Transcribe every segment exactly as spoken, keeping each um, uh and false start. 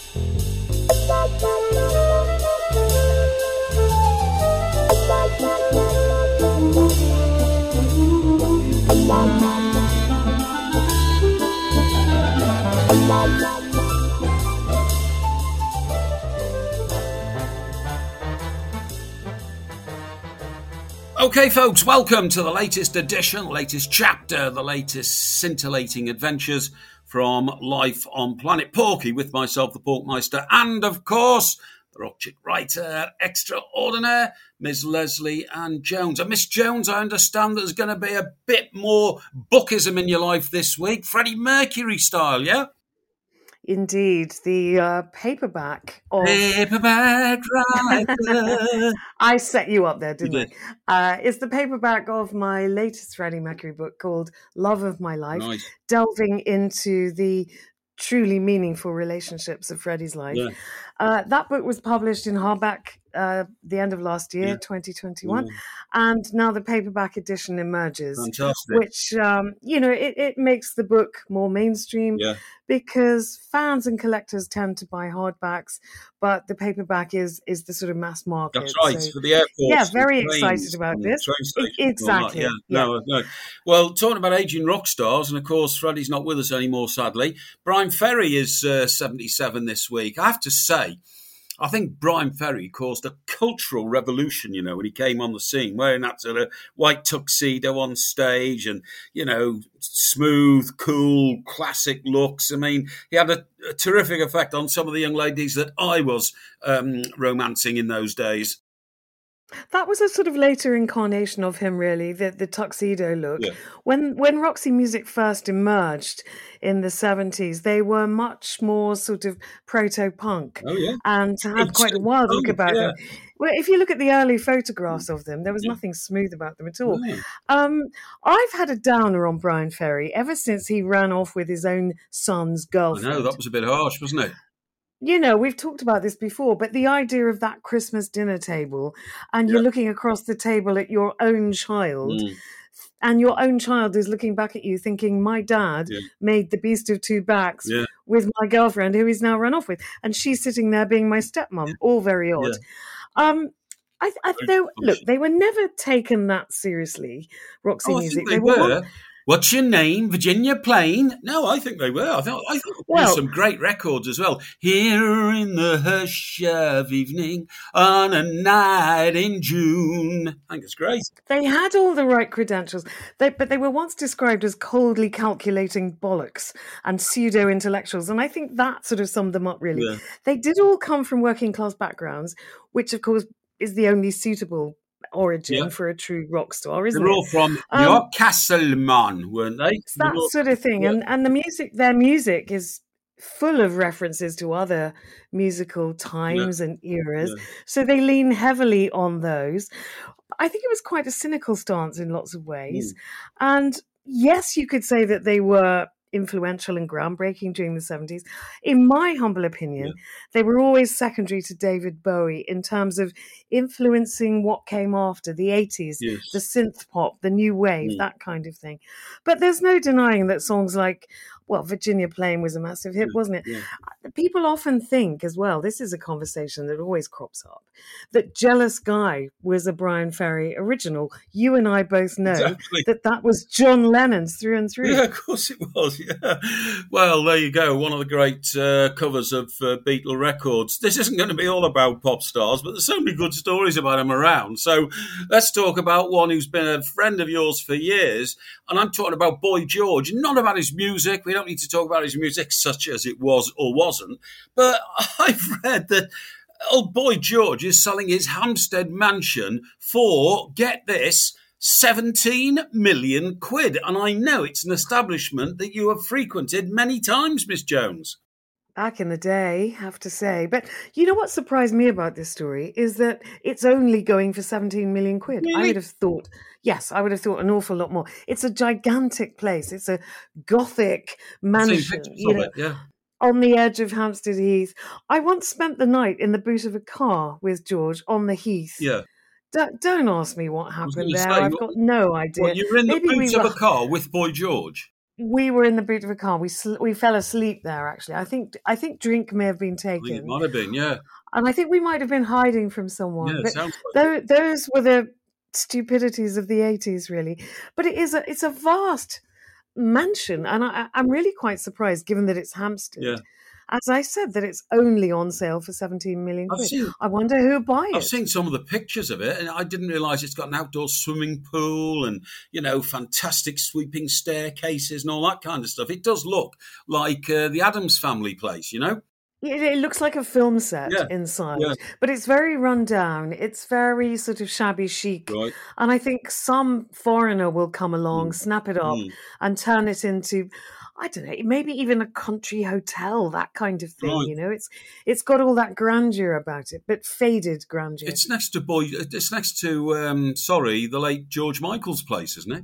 Okay, folks, welcome to the latest edition, latest chapter, the latest scintillating adventures from Life on Planet Porky with myself, the Porkmeister, and, of course, the rock chick writer extraordinaire, Miss Leslie Ann Jones. And Miss Jones, I understand there's going to be a bit more bookism in your life this week, Freddie Mercury style, yeah? Indeed, the uh, paperback of... Paperback writer. I set you up there, didn't You did. I? Uh, it's the paperback of my latest Freddie Mercury book called Love of My Life, Nice. delving into the truly meaningful relationships of Freddie's life. Yeah. Uh, that book was published in hardback uh, the end of last year, Yeah. twenty twenty-one, Yeah. and now the paperback edition emerges, Fantastic. which, um, you know, it, it makes the book more mainstream Yeah. because fans and collectors tend to buy hardbacks, but the paperback is is the sort of mass market. That's right, So, for the airports. yeah, and very trains excited about and this. train E- stations and all that, exactly, Yeah, yeah. no, no. Well, talking about aging rock stars, and of course, Freddie's not with us anymore, sadly. Brian Ferry is uh, seventy-seven this week. I have to say, I think Brian Ferry caused a cultural revolution, you know, when he came on the scene, wearing that sort of white tuxedo on stage and, you know, smooth, cool, classic looks. I mean, he had a, a terrific effect on some of the young ladies that I was um, romancing in those days. That was a sort of later incarnation of him, really, the, the tuxedo look. Yeah. When when Roxy Music first emerged in the seventies, they were much more sort of proto-punk Oh, yeah. and had quite a wild look about yeah. them. Well, if you look at the early photographs of them, there was Yeah. nothing smooth about them at all. No. Um, I've had a downer on Brian Ferry ever since he ran off with his own son's I girlfriend. know, that was a bit harsh, wasn't it? You know, we've talked about this before, but the idea of that Christmas dinner table and you're Yeah. looking across the table at your own child Mm. and your own child is looking back at you thinking, my dad Yeah. made the Beast of Two Backs Yeah. with my girlfriend who he's now run off with. And she's sitting there being my stepmom. All very odd. Um, I, I, Very they, harsh. look, they were never taken that seriously, Roxy Oh, I Music. think they were one- were. What's your name? Virginia Plain? No, I think they were. I thought I thought Well- well, some great records as well. Here in the hush of evening on a night in June. I think it's great. They had all the right credentials, they, but they were once described as coldly calculating bollocks and pseudo-intellectuals, and I think that sort of summed them up, really. Yeah. They did all come from working-class backgrounds, which, of course, is the only suitable origin Yeah. for a true rock star, isn't They're it? all from Um, York Castleman, weren't they? It's that They're all- sort of thing, Yeah. and and the music, their music is full of references to other musical times and eras, Yeah. so they lean heavily on those. I think it was quite a cynical stance in lots of ways, Mm. and yes, you could say that they were influential and groundbreaking during the seventies. In my humble opinion, Yeah. they were always secondary to David Bowie in terms of influencing what came after the eighties, Yes. the synth pop, the new wave, Mm. that kind of thing. But there's no denying that songs like, well, Virginia Plain was a massive hit, Yeah, wasn't it? yeah. People often think as well, this is a conversation that always crops up, that Jealous Guy was a Brian Ferry original. You and I both know Exactly. that that was John Lennon's through and through. Yeah, of course it was. Yeah. Well, there you go. One of the great uh, covers of uh, Beatle records. This isn't going to be all about pop stars, but there's so many good stories about them around. So let's talk about one who's been a friend of yours for years. And I'm talking about Boy George. Not about his music. We don't need to talk about his music such as it was or wasn't. But I've read that old Boy George is selling his Hampstead mansion for, get this, seventeen million quid. And I know it's an establishment that you have frequented many times, Miss Jones. Back in the day, have to say. But you know what surprised me about this story is that it's only going for seventeen million quid. I Really? would have thought, yes, I would have thought an awful lot more. It's a gigantic place. It's a gothic I've seen mansion, pictures you of know, it, yeah. on the edge of Hampstead Heath. I once spent the night in the boot of a car with George on the Heath. Yeah. Don't, don't ask me what was happened gonna there. say, I've what- got no idea. Well, you were in the Maybe we boots of were- a car with Boy George. we were in the boot of a car. We sl- we fell asleep there. Actually, I think I think drink may have been I think it taken, might have been, yeah. and I think we might have been hiding from someone. Yeah, it But sounds like tho- those were the stupidities of the eighties, really. But it is a it's a vast mansion, and I, I'm really quite surprised, given that it's Hampstead. Yeah. As I said, that it's only on sale for seventeen million I've quid. seen- I wonder who'll buy I've it. seen some of the pictures of it, and I didn't realise it's got an outdoor swimming pool and, you know, fantastic sweeping staircases and all that kind of stuff. It does look like uh, the Addams Family place, you know? It, it looks like a film set Yeah, inside, yeah. but it's very run down. It's very sort of shabby chic. Right. And I think some foreigner will come along, snap it up, Mm. and turn it into, I don't know, maybe even a country hotel, that kind of thing. Right. You know, it's it's got all that grandeur about it, but faded grandeur. It's next to Boy. It's next to um, sorry, the late George Michael's place, isn't it?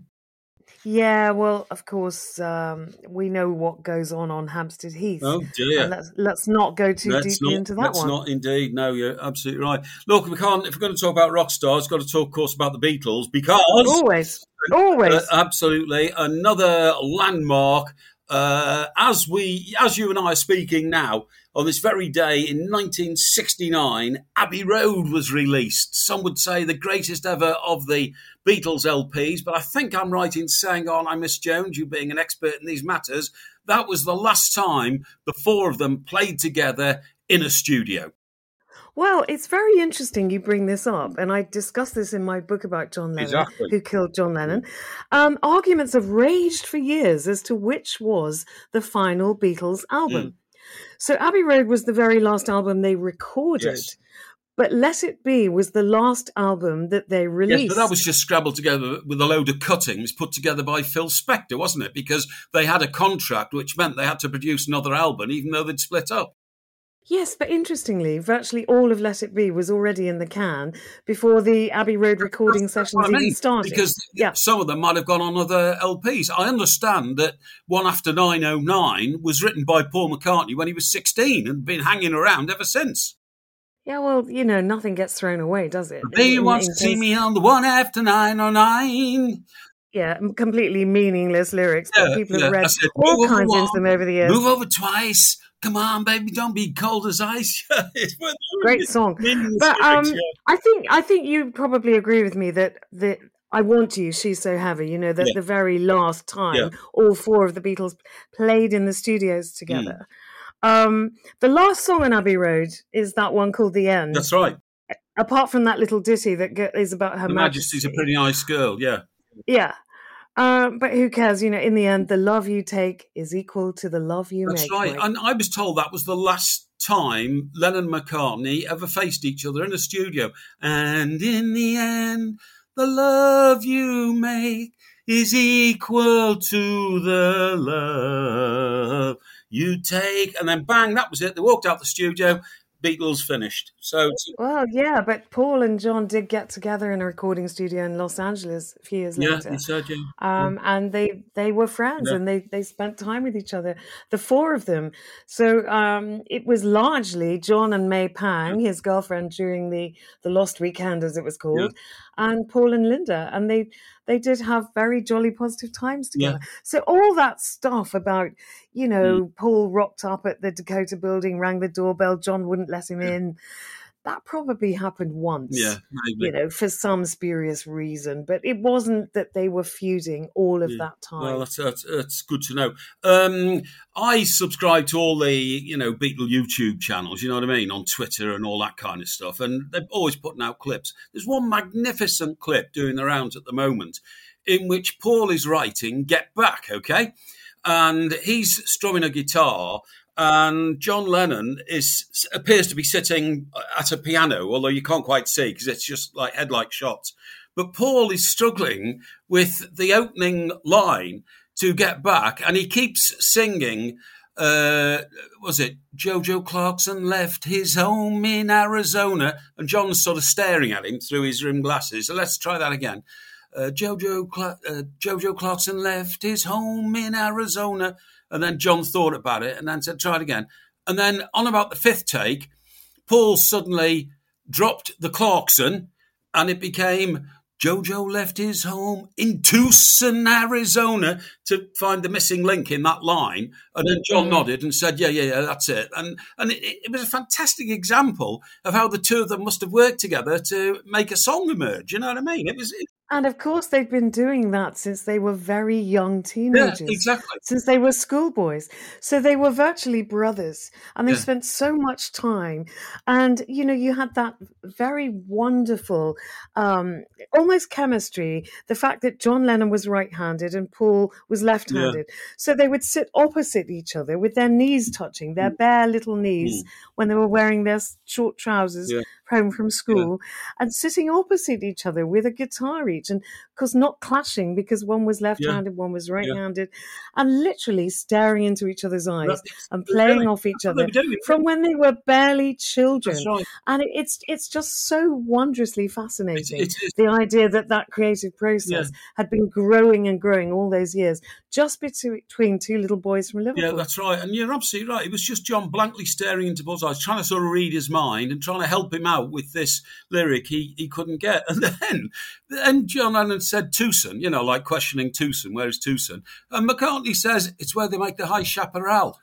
Yeah, well, of course, um, we know what goes on on Hampstead Heath. Oh dear. And let's let's not go too Let's deeply not, into that let's one. not indeed. No, you're absolutely right. Look, we can't. If we're going to talk about rock stars, we've got to talk, of course, about the Beatles because Always, always. Uh, absolutely, another landmark. Uh, as we, as you and I are speaking now, on this very day in nineteen sixty-nine, Abbey Road was released. Some would say the greatest ever of the Beatles L Ps, but I think I'm right in saying, on I Miss Jones, you being an expert in these matters, that was the last time the four of them played together in a studio. Well, it's very interesting you bring this up, and I discussed this in my book about John Lennon, Exactly. who killed John Lennon. Um, arguments have raged for years as to which was the final Beatles album. Mm. So Abbey Road was the very last album they recorded, Yes. but Let It Be was the last album that they released. Yes, but that was just scrabbled together with a load of cuttings put together by Phil Spector, wasn't it? Because they had a contract which meant they had to produce another album, even though they'd split up. Yes, but interestingly, virtually all of Let It Be was already in the can before the Abbey Road recording That's sessions what I mean, even started. because yeah. some of them might have gone on other L Ps. I understand that One After nine oh nine was written by Paul McCartney when he was sixteen and been hanging around ever since. Yeah, well, you know, nothing gets thrown away, does it? They In- wants in to see case- me on the One After nine oh nine. Yeah, completely meaningless lyrics, but Yeah, people yeah, have read that's it. all Move over kinds one, into them over the years. Move over twice. Come on, baby, don't be cold as ice. It's worth- Great song. meaningless But lyrics, um, yeah. I think I think you probably agree with me that the I Want You, She's So Heavy, you know, that Yeah. the very last time Yeah. all four of the Beatles played in the studios together. Hmm. Um, the last song on Abbey Road is that one called The End. That's right. Apart from that little ditty that go- is about Her Her Majesty. Majesty's a pretty nice girl, yeah. Yeah. Um, but who cares? You know, in the end, the love you take is equal to the love you That's make. right. Mike. And I was told that was the last time Lennon and McCartney ever faced each other in a studio. And in the end, the love you make is equal to the love you take. And then bang, that was it. They walked out the studio. Beatles finished. So it's- Well, yeah, but Paul and John did get together in a recording studio in Los Angeles a few years yeah, later. he said, yeah. Um, and they they were friends Yeah. and they, they spent time with each other, the four of them. So um, it was largely John and May Pang, his girlfriend during the, the Lost Weekend, as it was called, and Paul and Linda. And they they did have very jolly positive times together. So all that stuff about, you know, Paul rocked up at the Dakota building, rang the doorbell, John wouldn't let him in. That probably happened once. Yeah, maybe. You know, for some spurious reason, but it wasn't that they were feuding all of Yeah. that time. Well, that's, that's that's good to know. Um, I subscribe to all the you know Beatle YouTube channels. You know what I mean, on Twitter and all that kind of stuff, and they're always putting out clips. There's one magnificent clip doing the rounds at the moment, in which Paul is writing "Get Back," okay, and he's strumming a guitar. And John Lennon is appears to be sitting at a piano, although you can't quite see because it's just like headlight shots. But Paul is struggling with the opening line to Get Back, and he keeps singing, uh, was it Jojo Clarkson left his home in Arizona? And John's sort of staring at him through his rimmed glasses. So let's try that again. Uh, Jojo, Cla- uh, Jojo Clarkson left his home in Arizona. And then John thought about it and then said, try it again. And then on about the fifth take, Paul suddenly dropped the Clarkson and it became Jojo left his home in Tucson, Arizona to find the missing link in that line. And then John mm-hmm. nodded and said, yeah, yeah, yeah, that's it. And and it, it was a fantastic example of how the two of them must have worked together to make a song emerge. You know what I mean? It was... It, And of course, they've been doing that since they were very young teenagers. Yeah, exactly. Since they were schoolboys. So they were virtually brothers. And they yeah. spent so much time. And, you know, you had that very wonderful, um, almost chemistry. The fact that John Lennon was right-handed and Paul was left-handed. Yeah. So they would sit opposite each other with their knees touching, their mm. bare little knees, mm. when they were wearing their short trousers yeah. home from school, yeah. and sitting opposite each other with a guitar each. And of course, not clashing because one was left-handed, yeah. one was right-handed, yeah. and literally staring into each other's eyes That's, and playing really, off each other from when they were barely children. Right. And it, it's it's just so wondrously fascinating. It, it the idea that that creative process yeah. had been growing and growing all those years just between two little boys from Liverpool. Yeah, that's right. And you're absolutely right. It was just John blankly staring into Paul's eyes, trying to sort of read his mind and trying to help him out with this lyric he, he couldn't get. And then, then John Lennon said Tucson, you know, like questioning Tucson, where is Tucson? And McCartney says it's where they make the High Chaparral.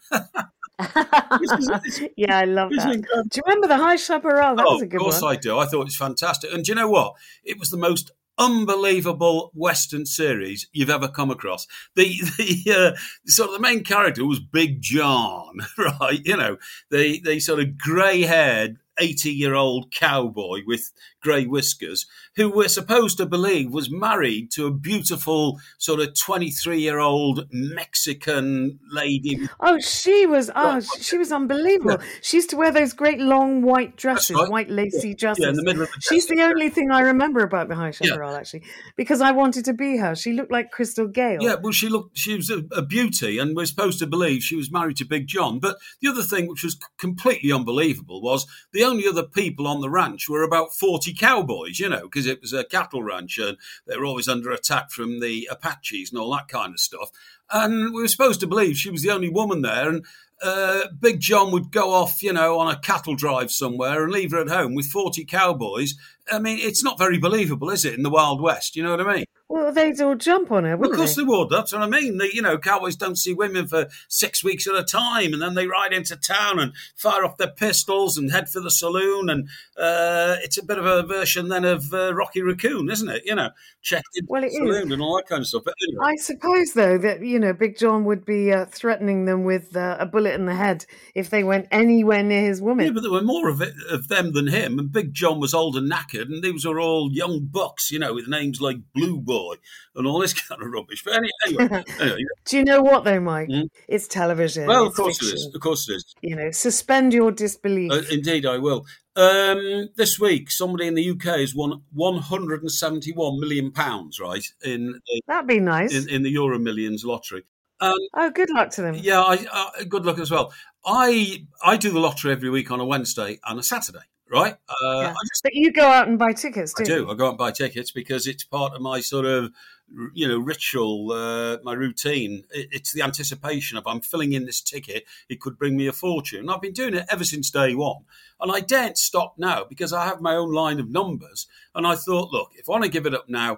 Yeah, I love that. Incredible. Do you remember the High Chaparral? That oh, was a good one. Of course one. I do. I thought it was fantastic. And do you know what? It was the most unbelievable Western series you've ever come across. The the uh, sort of the main character was Big John, right? You know, the the sort of grey-haired eighty-year-old cowboy with grey whiskers, who we're supposed to believe was married to a beautiful sort of twenty-three-year-old Mexican lady. Oh, she was oh, she was unbelievable. Yeah. She used to wear those great long white dresses, right. white lacy yeah. dresses. Yeah, in the middle of the She's the only thing I remember about the High Chaparral, yeah. actually, because I wanted to be her. She looked like Crystal Gayle. Yeah, well, she looked. She was a, a beauty, and we're supposed to believe she was married to Big John. But the other thing, which was completely unbelievable, was the only other people on the ranch were about forty cowboys, you know, because it was a cattle ranch and they were always under attack from the Apaches and all that kind of stuff. And we were supposed to believe she was the only woman there. And uh, Big John would go off, you know, on a cattle drive somewhere and leave her at home with forty cowboys. I mean, it's not very believable, is it, in the Wild West? You know what I mean? Well, they'd all jump on her, wouldn't well, of course they? they would. That's what I mean. They, you know, cowboys don't see women for six weeks at a time, and then they ride into town and fire off their pistols and head for the saloon. And uh, it's a bit of a version then of uh, Rocky Raccoon, isn't it? You know, checked in well, the saloon is. and all that kind of stuff. But anyway. I suppose, though, that, you know, Big John would be uh, threatening them with uh, a bullet in the head if they went anywhere near his woman. Yeah, but there were more of, it, of them than him. And Big John was old and knackered, and these were all young bucks, you know, with names like Blue Boy and all this kind of rubbish. But anyway, anyway. Do you know what, though, Mike? Mm-hmm. It's television. Well, it's of course fiction. it is. Of course it is. You know, suspend your disbelief. Uh, indeed, I will. Um, this week, somebody in the U K has won one hundred seventy-one million pounds, right? In the, That'd be nice. In, in the Euro Millions lottery. Um, oh, good luck to them. Yeah, I, uh, good luck as well. I I do the lottery every week on a Wednesday and a Saturday. Right, uh, yeah. just, but you go out and buy tickets, do I you? do. I go out and buy tickets because it's part of my sort of, you know, ritual, uh, my routine. It, it's the anticipation of I'm filling in this ticket. It could bring me a fortune. And I've been doing it ever since day one, and I daren't stop now because I have my own line of numbers. And I thought, look, if I want to give it up now,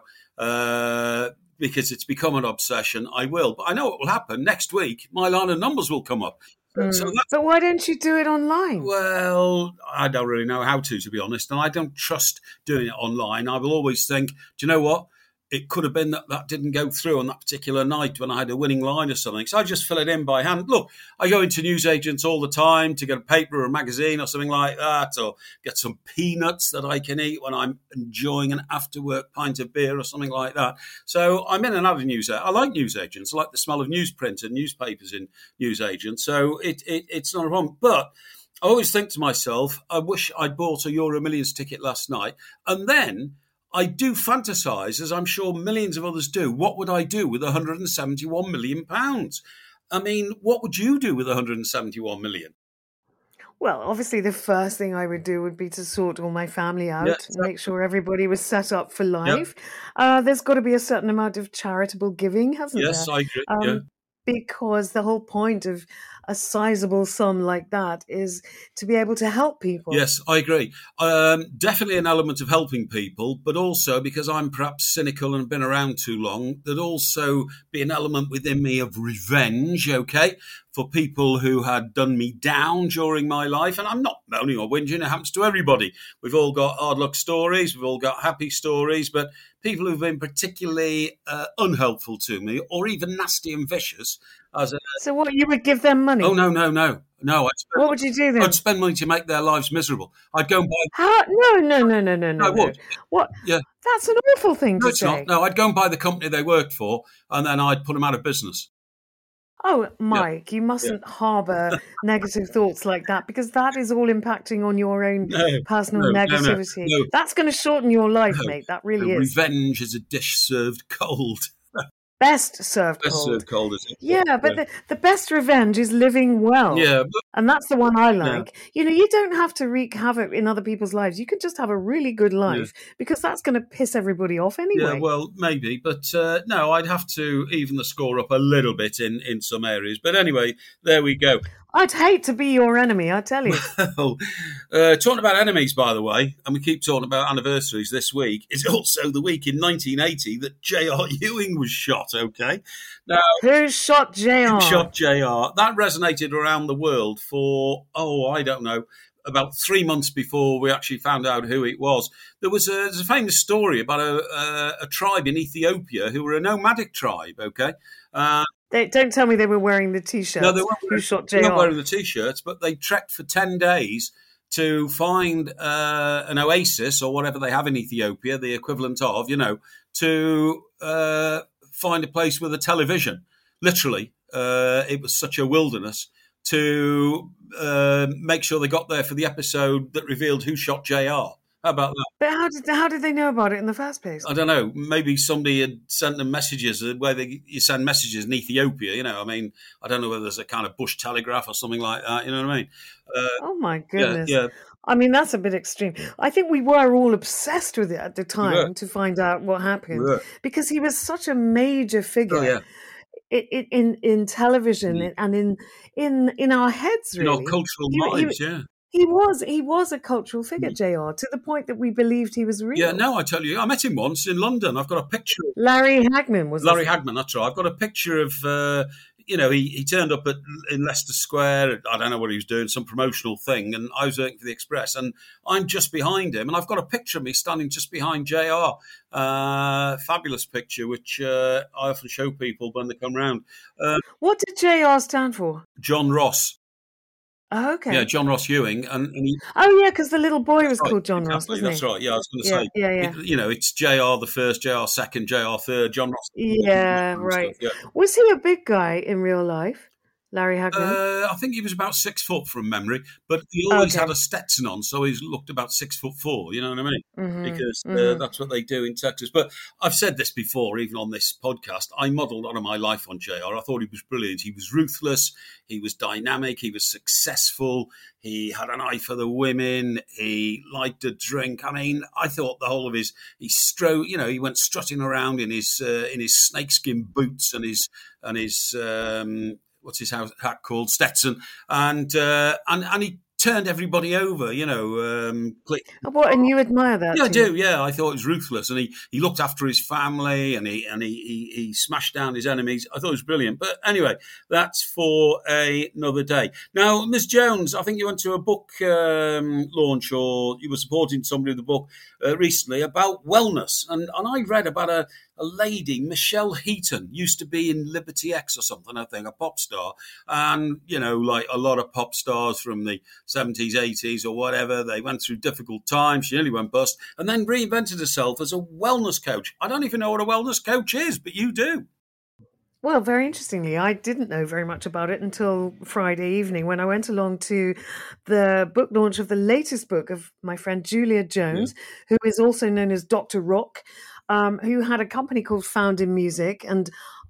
uh, because it's become an obsession, I will. But I know what will happen next week. My line of numbers will come up. Mm. So but why don't you do it online? Well, I don't really know how to, to be honest, and I don't trust doing it online. I will always think, do you know what? It could have been that that didn't go through on that particular night when I had a winning line or something. So I just fill it in by hand. Look, I go into newsagents all the time to get a paper or a magazine or something like that, or get some peanuts that I can eat when I'm enjoying an after-work pint of beer or something like that. So I'm in and out of newsagents. I like newsagents. I like the smell of newsprint and newspapers in newsagents. So it, it it's not a problem. But I always think to myself, I wish I'd bought a Euro Millions ticket last night. And then I do fantasize, as I'm sure millions of others do, what would I do with one hundred seventy-one million pounds? I mean, what would you do with one hundred seventy-one million? Well, obviously, the first thing I would do would be to sort all my family out Yeah, and exactly. make sure everybody was set up for life. Uh, there's got to be a certain amount of charitable giving, hasn't Yes, there? I agree. Um, Yeah. Because the whole point of a sizable sum like that is to be able to help people. Yes, I agree. Um, definitely an element of helping people, but also because I'm perhaps cynical and been around too long, there'd also be an element within me of revenge, okay, for people who had done me down during my life. And I'm not moaning or whinging, it happens to everybody. We've all got hard luck stories, we've all got happy stories, but people who've been particularly uh, unhelpful to me or even nasty and vicious. As a, so what, you would give them money? oh, no, no, no. No, I'd spend, what would you do then? I'd spend money to make their lives miserable. I'd go and buy. How? No, no, no, no, no, no. I would. What? Yeah. That's an awful thing No, to it's say. not. No, I'd go and buy the company they worked for, and then I'd put them out of business. Oh, Mike, yeah. you mustn't yeah. harbour negative thoughts like that, because that is all impacting on your own no, personal no, negativity. No, no, no. That's going to shorten your life, no, mate. That really no, is. Revenge is a dish served cold. Best served best cold. served cold, is it? Yeah, but yeah. The, the best revenge is living well. Yeah. But, and that's the one I like. Yeah. You know, you don't have to wreak havoc in other people's lives. You can just have a really good life yeah. because that's going to piss everybody off anyway. Yeah, well, maybe. But uh, no, I'd have to even the score up a little bit in, in some areas. But anyway, there we go. I'd hate to be your enemy, I tell you. Well, uh, talking about enemies, by the way, and we keep talking about anniversaries this week, it's also the week in nineteen eighty that J R Ewing was shot, okay? Now, who shot J R? Who shot J R? That resonated around the world for, oh, I don't know, about three months before we actually found out who it was. There was a, there's a famous story about a, a, a tribe in Ethiopia who were a nomadic tribe, okay? Uh, They, don't tell me they were wearing the T-shirts. No, they weren't, Who shot J R? They weren't wearing the T-shirts, but they trekked for ten days to find uh, an oasis or whatever they have in Ethiopia, the equivalent of, you know, to uh, find a place with a television. Literally, uh, it was such a wilderness to uh, make sure they got there for the episode that revealed who shot J R. How about that? But how did how did they know about it in the first place? I don't know. Maybe somebody had sent them messages where they, you send messages in Ethiopia. You know, I mean, I don't know whether there's a kind of bush telegraph or something like that. You know what I mean? Uh, oh my goodness! Yeah, yeah. I mean, that's a bit extreme. I think we were all obsessed with it at the time yeah. to find out what happened yeah. because he was such a major figure. Oh, yeah. In, in in television mm. and in in in our heads, really, in our cultural minds, he, yeah. He was he was a cultural figure, J R, to the point that we believed he was real. Yeah, no, I tell you, I met him once in London. I've got a picture. Of Larry Hagman was Larry Hagman. That's right. I've got a picture of. Uh, you know, he, he turned up at in Leicester Square. I don't know what he was doing, some promotional thing, and I was working for the Express, and I'm just behind him, and I've got a picture of me standing just behind J R. Uh, fabulous picture, which uh, I often show people when they come round. Uh, what did J R stand for? John Ross. Oh, okay. Yeah, John Ross Ewing. And, and he, oh, yeah, because the little boy was right, called John exactly, Ross, wasn't that's he? That's right, yeah, I was going to yeah, say. Yeah, yeah. It, you know, it's J R the first, J R second, J R third, John Ross. Yeah, right. Yeah. Was he a big guy in real life, Larry Hagman? Uh, I think he was about six foot from memory, but he always okay. had a Stetson on, so he's looked about six foot four, you know what I mean? Mm-hmm, because uh, mm-hmm. that's what they do in Texas. But I've said this before, even on this podcast, I modelled a lot of my life on J R. I thought he was brilliant. He was ruthless, he was dynamic, he was successful, he had an eye for the women, he liked to drink. I mean, I thought the whole of his, he strode, you know, he went strutting around in his uh, in his snakeskin boots and his, and his, um, what's his hat called, Stetson, and uh, and and he turned everybody over, you know. Um, what, and you admire that? Yeah, I do. Yeah, I thought it was ruthless, and he, he looked after his family, and he and he, he he smashed down his enemies. I thought it was brilliant. But anyway, that's for a, another day. Now, Miss Jones, I think you went to a book um, launch, or you were supporting somebody with a book uh, recently about wellness, and and I read about a. A lady, Michelle Heaton, used to be in Liberty X or something, I think, a pop star. And, you know, like a lot of pop stars from the seventies, eighties or whatever, they went through difficult times. She nearly went bust and then reinvented herself as a wellness coach. I don't even know what a wellness coach is, but you do. Well, very interestingly, I didn't know very much about it until Friday evening when I went along to the book launch of the latest book of my friend Julia Jones, yeah. who is also known as Doctor Rock. Um, who had a company called Found in Music. And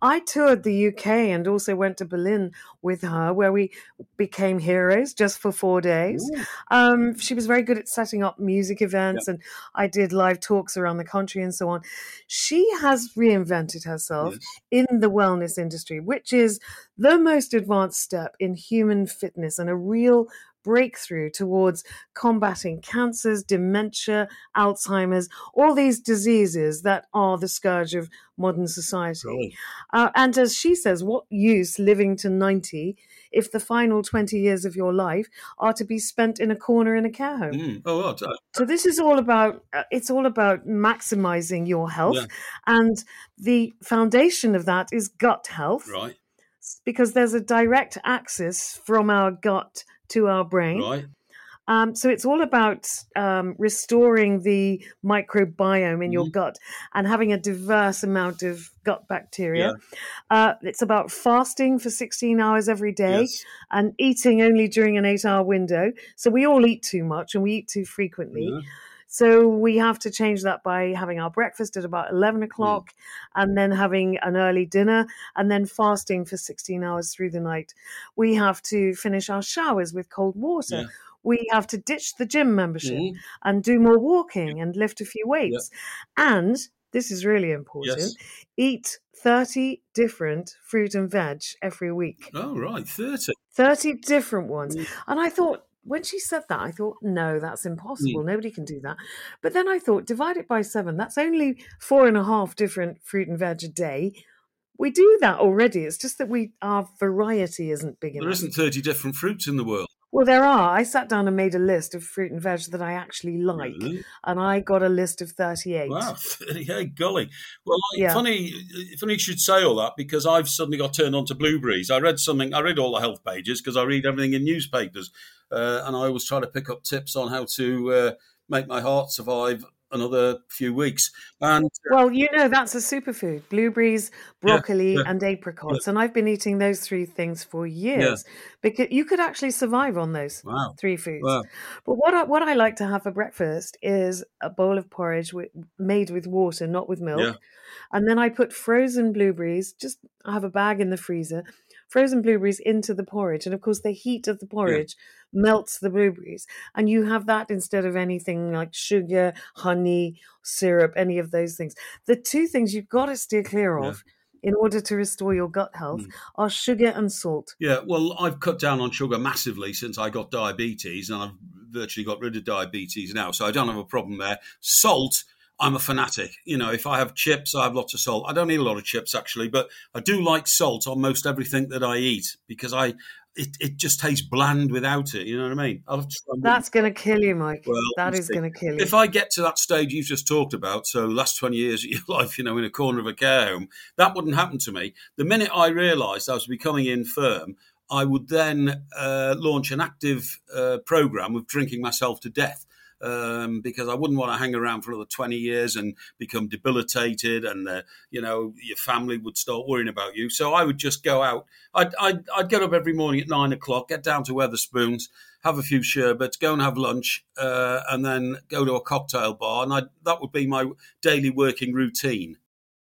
I toured the U K and also went to Berlin with her, where we became heroes just for four days. Um, she was very good at setting up music events, yeah. and I did live talks around the country and so on. She has reinvented herself yes. in the wellness industry, which is the most advanced step in human fitness and a real breakthrough towards combating cancers, dementia, Alzheimer's, all these diseases that are the scourge of modern society. Really? Uh, and as she says, what use living to ninety if the final twenty years of your life are to be spent in a corner in a care home? Mm. Oh, well, uh, so this is all about, uh, it's all about maximizing your health. Yeah. And the foundation of that is gut health. Right. Because there's a direct access from our gut to our brain. Right. Um, so it's all about um, restoring the microbiome in mm. your gut and having a diverse amount of gut bacteria. Yeah. Uh, it's about fasting for sixteen hours every day yes. and eating only during an eight-hour window. So we all eat too much and we eat too frequently. Yeah. So we have to change that by having our breakfast at about eleven o'clock mm. and then having an early dinner and then fasting for sixteen hours through the night. We have to finish our showers with cold water. Yeah. We have to ditch the gym membership mm. and do more walking and lift a few weights. Yeah. And this is really important. Yes. Eat thirty different fruit and veg every week. Oh, right. thirty. thirty different ones. Mm. And I thought, when she said that, I thought, no, that's impossible. Mm. Nobody can do that. But then I thought, divide it by seven. That's only four and a half different fruit and veg a day. We do that already. It's just that we our variety isn't big enough. There isn't thirty different fruits in the world. Well, there are. I sat down and made a list of fruit and veg that I actually like, really? And I got a list of thirty-eight. Wow, thirty-eight, golly. Well, like, yeah. funny, funny you should say all that, because I've suddenly got turned on to blueberries. I read something, I read all the health pages because I read everything in newspapers, uh, and I always try to pick up tips on how to uh, make my heart survive another few weeks. And uh, well, you know, that's a superfood: blueberries, broccoli, yeah, yeah, and apricots. Yeah. And I've been eating those three things for years yeah. because you could actually survive on those wow. three foods. Wow. But what I, what I like to have for breakfast is a bowl of porridge with, made with water, not with milk. Yeah. And then I put frozen blueberries. Just I have a bag in the freezer. Frozen blueberries into the porridge. And of course, the heat of the porridge yeah. melts the blueberries. And you have that instead of anything like sugar, honey, syrup, any of those things. The two things you've got to steer clear of yeah. in order to restore your gut health mm. are sugar and salt. Yeah, well, I've cut down on sugar massively since I got diabetes, and I've virtually got rid of diabetes now. So I don't have a problem there. Salt, I'm a fanatic. You know, if I have chips, I have lots of salt. I don't eat a lot of chips, actually, but I do like salt on most everything that I eat because I it, it just tastes bland without it. You know what I mean? I'll have to try and... That's going to kill you, Mike. Well, that is going to kill you. If I get to that stage you've just talked about, so last twenty years of your life, you know, in a corner of a care home, that wouldn't happen to me. The minute I realised I was becoming infirm, I would then uh, launch an active uh, programme of drinking myself to death. Um, because I wouldn't want to hang around for another twenty years and become debilitated, and uh, you know, your family would start worrying about you. So I would just go out. I'd, I'd, I'd get up every morning at nine o'clock, get down to Wetherspoons, have a few sherbets, go and have lunch, uh, and then go to a cocktail bar, and I'd, that would be my daily working routine.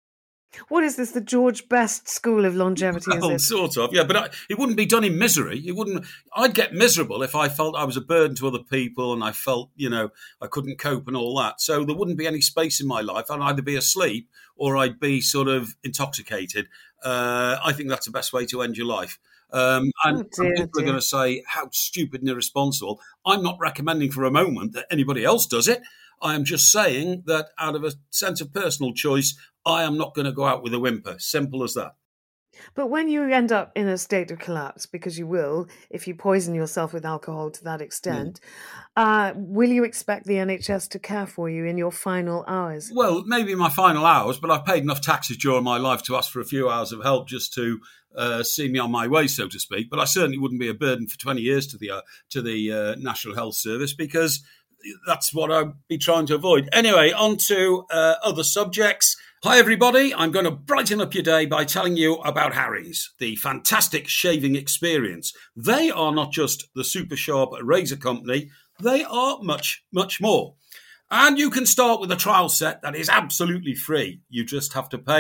What is this, the George Best School of Longevity? Is well, it? Sort of, yeah. But I, it wouldn't be done in misery. It wouldn't. I'd get miserable if I felt I was a burden to other people and I felt, you know, I couldn't cope and all that. So there wouldn't be any space in my life. I'd either be asleep or I'd be sort of intoxicated. Uh, I think that's the best way to end your life. Um, and oh dear, people dear. are going to say, how stupid and irresponsible. I'm not recommending for a moment that anybody else does it. I am just saying that out of a sense of personal choice, I am not going to go out with a whimper. Simple as that. But when you end up in a state of collapse, because you will, if you poison yourself with alcohol to that extent, mm. uh, will you expect the N H S to care for you in your final hours? Well, maybe in my final hours, but I've paid enough taxes during my life to ask for a few hours of help just to uh, see me on my way, so to speak. But I certainly wouldn't be a burden for twenty years to the uh, to the uh, National Health Service, because that's what I'd be trying to avoid. Anyway, on to uh, other subjects. Hi, everybody. I'm going to brighten up your day by telling you about Harry's, the fantastic shaving experience. They are not just the super sharp razor company. They are much, much more. And you can start with a trial set that is absolutely free. You just have to pay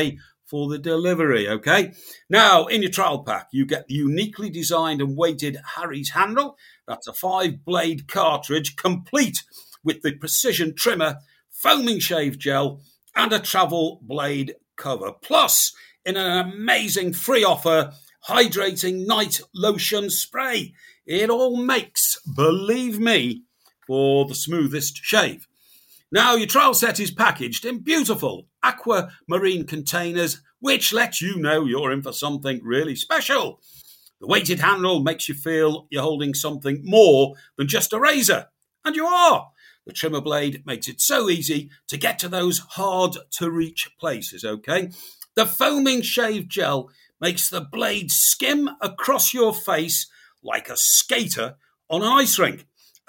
for the delivery, okay? Now, in your trial pack, you get the uniquely designed and weighted Harry's handle. That's a five-blade cartridge, complete with the precision trimmer, foaming shave gel, and a travel blade cover. Plus, in an amazing free offer, hydrating night lotion spray. It all makes, believe me, for the smoothest shave. Now, your trial set is packaged in beautiful aquamarine containers, which lets you know you're in for something really special. The weighted handle makes you feel you're holding something more than just a razor. And you are. The trimmer blade makes it so easy to get to those hard-to-reach places, okay? The foaming shave gel makes the blade skim across your face like a skater on an ice rink.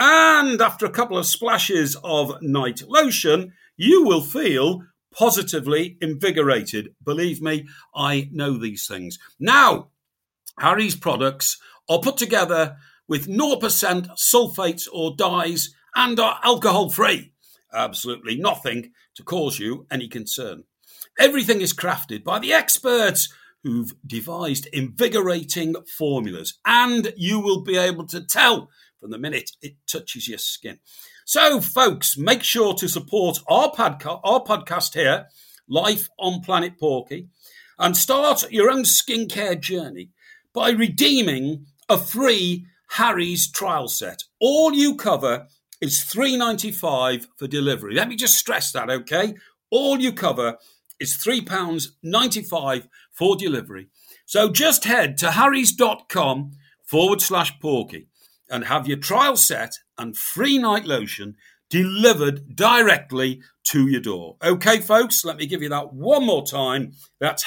And after a couple of splashes of night lotion, you will feel positively invigorated. Believe me, I know these things. Now, Harry's products are put together with zero percent sulfates or dyes and are alcohol-free. Absolutely nothing to cause you any concern. Everything is crafted by the experts who've devised invigorating formulas, and you will be able to tell from the minute it touches your skin. So, folks, make sure to support our, podca- our podcast here, Life on Planet Porky, and start your own skincare journey by redeeming a free Harry's trial set. All you cover is three pounds ninety-five for delivery. Let me just stress that, okay? All you cover is three pounds ninety-five for delivery. So just head to harrys.com forward slash porky and have your trial set and free night lotion delivered directly to your door. Okay, folks, let me give you that one more time. That's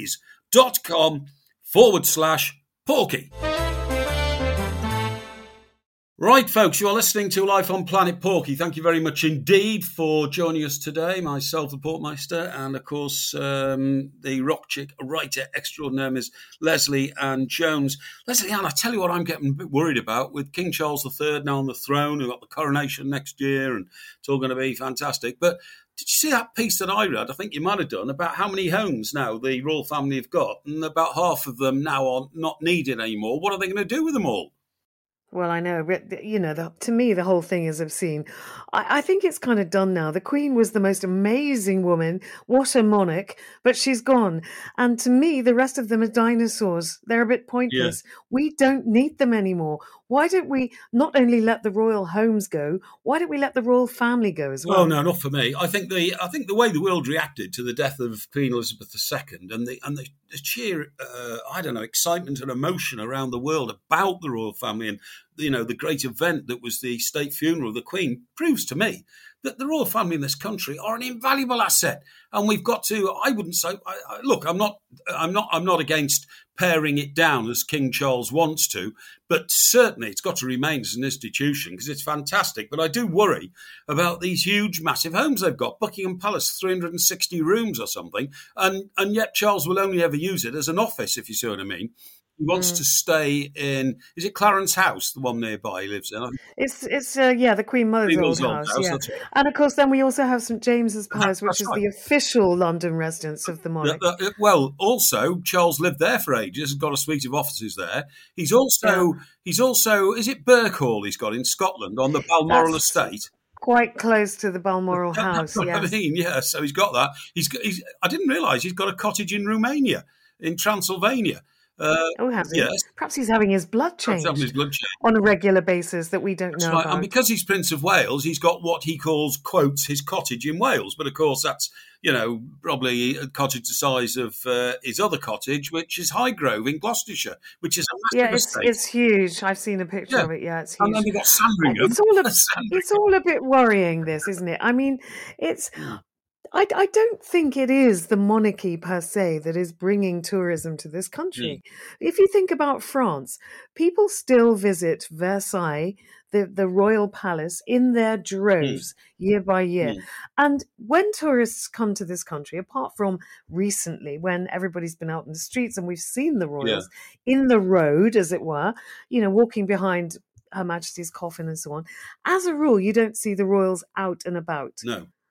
harrys.com forward slash porky. Right, folks, you're listening to Life on Planet Porky. Thank you very much indeed for joining us today. Myself, the Portmeister, and of course, um, the rock chick writer extraordinaire, Miss Lesley Ann Jones. Lesley Ann, I tell you what I'm getting a bit worried about with King Charles the Third now on the throne. We've got the coronation next year, and it's all going to be fantastic. But did you see that piece that I read? I think you might have done, about how many homes now the royal family have got, and about half of them now are not needed anymore. What are they going to do with them all? Well, I know, but, you know, the, to me, the whole thing is obscene. I, I think it's kind of done now. The Queen was the most amazing woman. What a monarch. But she's gone. And to me, the rest of them are dinosaurs. They're a bit pointless. Yeah. We don't need them anymore. Why don't we not only let the royal homes go, why don't we let the royal family go as well? Oh, no, not for me. I think the I think the way the world reacted to the death of Queen Elizabeth the Second and the and the, the sheer, uh, I don't know, excitement and emotion around the world about the royal family and, you know, the great event that was the state funeral of the Queen proves to me that the royal family in this country are an invaluable asset, and we've got to. I wouldn't say. I, I, look, I'm not. I'm not. I'm not against paring it down as King Charles wants to, but certainly it's got to remain as an institution because it's fantastic. But I do worry about these huge, massive homes they've got. Buckingham Palace, three hundred sixty rooms or something, and and yet Charles will only ever use it as an office, if you see what I mean. He wants mm. to stay in, is it Clarence House, the one nearby he lives in? It's, it's uh, yeah, the Queen Mother's Queen old, old house. house Yeah. right. And of course, then we also have St James's Palace, which That's is right. the official London residence of the monarch. Uh, uh, well, also, Charles lived there for ages and got a suite of offices there. He's also, yeah. he's also, is it Birkhall he's got in Scotland on the Balmoral That's estate? Quite close to the Balmoral house, That's what yes. I mean, yeah, so he's got that. He's, he's. I didn't realise he's got a cottage in Romania, in Transylvania. Uh, oh, has he? Yes. Perhaps he's having his blood changed, having his blood changed on a regular basis that we don't that's know right. about. And because he's Prince of Wales, he's got what he calls, quotes, his cottage in Wales. But of course, that's, you know, probably a cottage the size of uh, his other cottage, which is Highgrove in Gloucestershire, which is a massive yeah, it's estate. It's huge. I've seen a picture yeah. of it. Yeah, it's huge. And then we've got Sandringham. It's all a, Sandringham. it's all a bit worrying, this, isn't it? I mean, it's. Mm. I, I don't think it is the monarchy per se that is bringing tourism to this country. Mm. If you think about France, people still visit Versailles, the, the royal palace, in their droves mm. year by year. Mm. And when tourists come to this country, apart from recently when everybody's been out in the streets and we've seen the royals yeah. in the road, as it were, you know, walking behind Her Majesty's coffin and so on, as a rule, you don't see the royals out and about. No.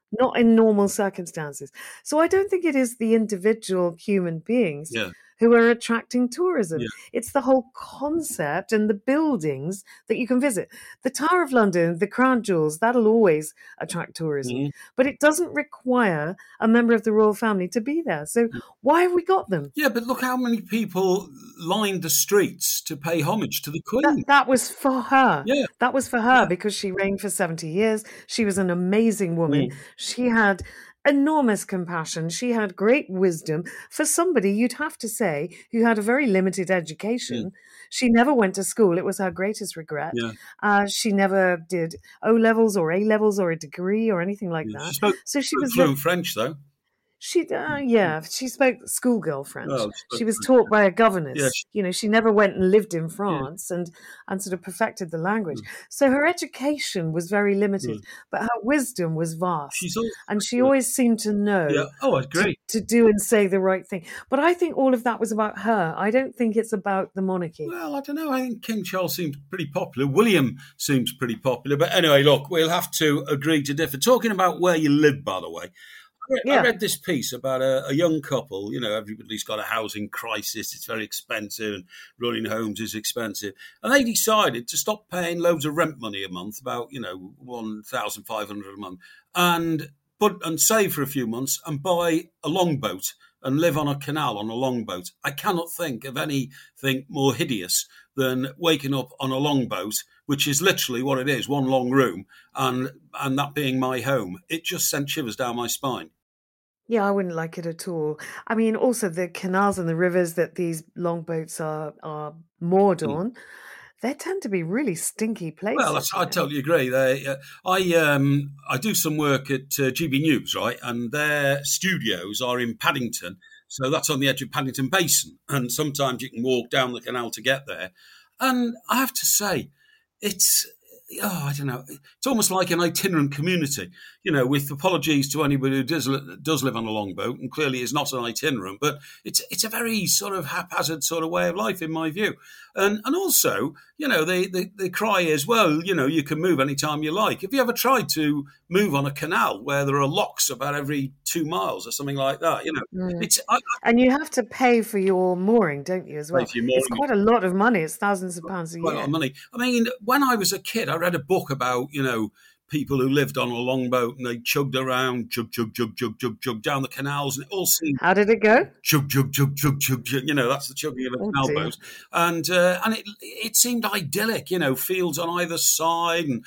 not in normal circumstances. So I don't think it is the individual human beings Yeah. who are attracting tourism. Yeah. It's the whole concept and the buildings that you can visit. The Tower of London, the Crown Jewels, that'll always attract tourism. Mhm. But it doesn't require a member of the royal family to be there. So why have we got them? Yeah, but look how many people lined the streets to pay homage to the Queen. That, that was for her. Yeah. That was for her Yeah. because she reigned for seventy years. She was an amazing woman. Mm. She had enormous compassion. She had great wisdom for somebody, you'd have to say, who had a very limited education. Mm. She never went to school. It was her greatest regret. Yeah. Uh, she never did O levels or A levels or a degree or anything like Yeah. that. She spoke, so she spoke was fluent French, though. She, uh, yeah, she spoke schoolgirl French. Oh, she spoke she was French. taught by a governess. Yeah, she- you know, she never went and lived in France and, and sort of perfected the language. Mm. So her education was very limited, Mm. but her wisdom was vast. She's also, and she always seemed to know yeah. Oh, I to, agree. to do and say the right thing. But I think all of that was about her. I don't think it's about the monarchy. Well, I don't know. I think King Charles seems pretty popular. William seems pretty popular. But anyway, look, we'll have to agree to differ. Talking about where you live, by the way, I read, Yeah. I read this piece about a, a young couple. You know, everybody's got a housing crisis. It's very expensive, and running homes is expensive. And they decided to stop paying loads of rent money a month, about, you know, one thousand five hundred dollars a month, and put and save for a few months and buy a longboat and live on a canal on a longboat. I cannot think of anything more hideous than waking up on a longboat, which is literally what it is, one long room, and and that being my home. It just sent shivers down my spine. Yeah, I wouldn't like it at all. I mean, also the canals and the rivers that these longboats are are moored Mm. on, they tend to be really stinky places. Well, that's, you I know. totally agree. They, uh, I um, I do some work at uh, G B News, right, and their studios are in Paddington, so that's on the edge of Paddington Basin, and sometimes you can walk down the canal to get there. And I have to say, it's oh, I don't know, it's almost like an itinerant community. You know, with apologies to anybody who does does live on a longboat, and clearly is not an itinerant, but it's it's a very sort of haphazard sort of way of life, in my view. And and also, you know, the, the, the cry is, well, you know, you can move anytime you like. Have you ever tried to move on a canal where there are locks about every two miles or something like that? You know, Mm. it's I, And you have to pay for your mooring, don't you, as well? for your It's mooring. quite a lot of money. It's thousands of pounds a quite a lot year. of money. I mean, when I was a kid, I read a book about, you know, people who lived on a longboat and they chugged around, chug, chug, chug, chug, chug, chug, down the canals, and it all seemed How did it go? chug, chug, chug, chug, chug, chug. You know, that's the chugging of a Oh, canal dear. boat. And uh, and it it seemed idyllic, you know, fields on either side, and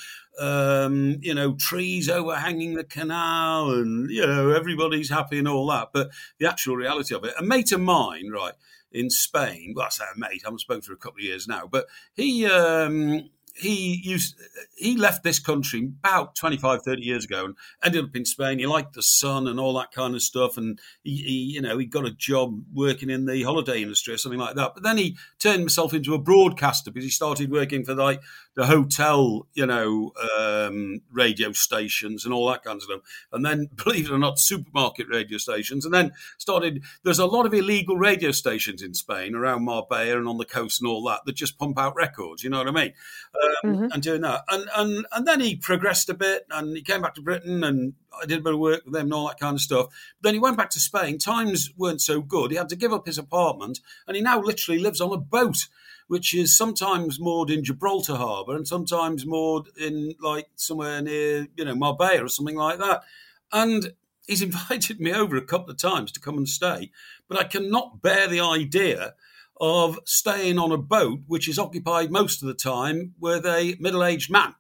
um, you know, trees overhanging the canal, and you know, everybody's happy and all that. But the actual reality of it, a mate of mine, right, in Spain, well, I say a mate, I haven't spoken for a couple of years now, but he um, he used he left this country about twenty-five, thirty years ago and ended up in Spain. He liked the sun and all that kind of stuff, and he, he you know he got a job working in the holiday industry or something like that. But then he turned himself into a broadcaster because he started working for like the hotel, you know, um, radio stations and all that kind of stuff. And then, believe it or not, supermarket radio stations. And then started, there's a lot of illegal radio stations in Spain around Marbella and on the coast and all that that just pump out records, you know what I mean? Um, Mhm. And doing that. And, and, and then he progressed a bit and he came back to Britain and I did a bit of work with them and all that kind of stuff. Then he went back to Spain. Times weren't so good. He had to give up his apartment and he now literally lives on a boat, which is sometimes moored in Gibraltar Harbour and sometimes moored in like somewhere near, you know, Marbella or something like that. And he's invited me over a couple of times to come and stay, but I cannot bear the idea of staying on a boat which is occupied most of the time with a middle-aged man.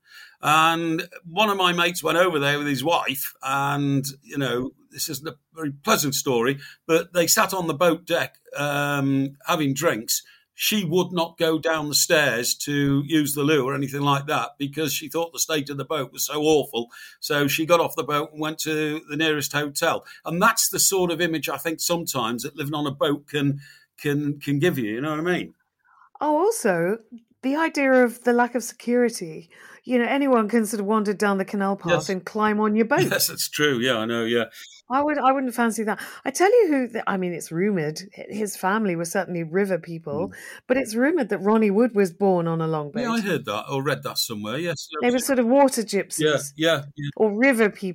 And one of my mates went over there with his wife and, you know, this isn't a very pleasant story, but they sat on the boat deck um, having drinks. She would not go down the stairs to use the loo or anything like that because she thought the state of the boat was so awful. So she got off the boat and went to the nearest hotel. And that's the sort of image I think sometimes that living on a boat can can can give you. You know what I mean? Oh, also, the idea of the lack of security. You know, anyone can sort of wander down the canal path Yes. and climb on your boat. Yes, that's true. Yeah, I know. Yeah. I would, I wouldn't fancy that. I tell you who, the, I mean, it's rumoured, his family were certainly river people, Mm. but it's rumoured that Ronnie Wood was born on a longboat. Yeah, I heard that or read that somewhere. Yes. They were sort of water gypsies Yeah, yeah, yeah. or river people.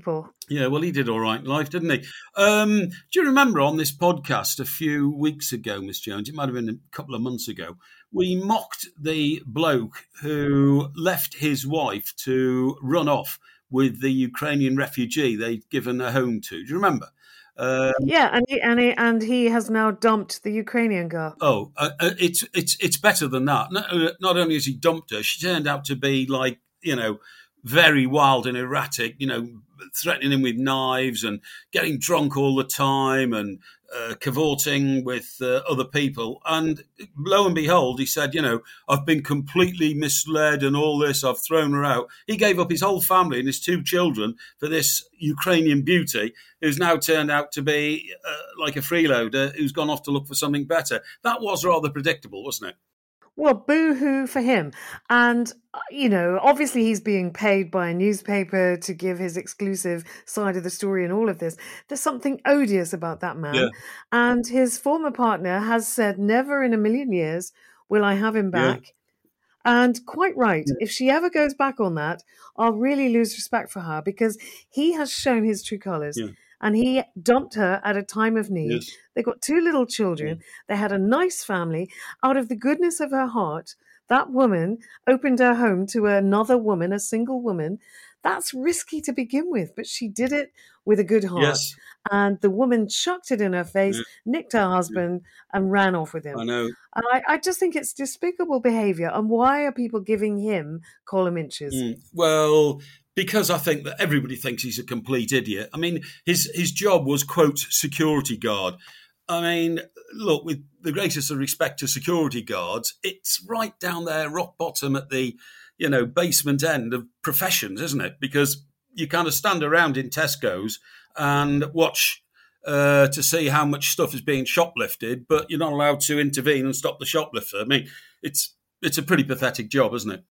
Yeah, well, he did all right in life, didn't he? Um, do you remember on this podcast a few weeks ago, Miss Jones? It might have been a couple of months ago. We mocked the bloke who left his wife to run off with the Ukrainian refugee they'd given a home to. Do you remember? Um, Yeah, and he, and he, and he has now dumped the Ukrainian girl. oh, uh, uh, it's it's it's better than that. Not, uh, not only has he dumped her, she turned out to be like, you know, very wild and erratic, you know, threatening him with knives and getting drunk all the time and uh, cavorting with uh, other people. And lo and behold, he said, you know, I've been completely misled and all this, I've thrown her out. He gave up his whole family and his two children for this Ukrainian beauty who's now turned out to be uh, like a freeloader who's gone off to look for something better. That was rather predictable, wasn't it? Well, boo-hoo for him. And, uh, you know, obviously he's being paid by a newspaper to give his exclusive side of the story and all of this. There's something odious about that man. Yeah. And his former partner has said, never in a million years will I have him Yeah. back. And quite right. If she ever goes back on that, I'll really lose respect for her because he has shown his true colours. Yeah. And he dumped her at a time of need. Yes. They got two little children. They had a nice family. Out of the goodness of her heart, that woman opened her home to another woman, a single woman. That's risky to begin with, but she did it with a good heart. Yes. And the woman chucked it in her face, Yeah. nicked her husband, and ran off with him. I know. And I, I just think it's despicable behaviour. And why are people giving him column inches? Mm. Well, because I think that everybody thinks he's a complete idiot. I mean, his his job was, quote, security guard. I mean, look, with the greatest of respect to security guards, it's right down there, rock bottom at the, you know, basement end of professions, isn't it? Because you kind of stand around in Tesco's and watch uh, to see how much stuff is being shoplifted, but you're not allowed to intervene and stop the shoplifter. I mean, it's it's a pretty pathetic job, isn't it?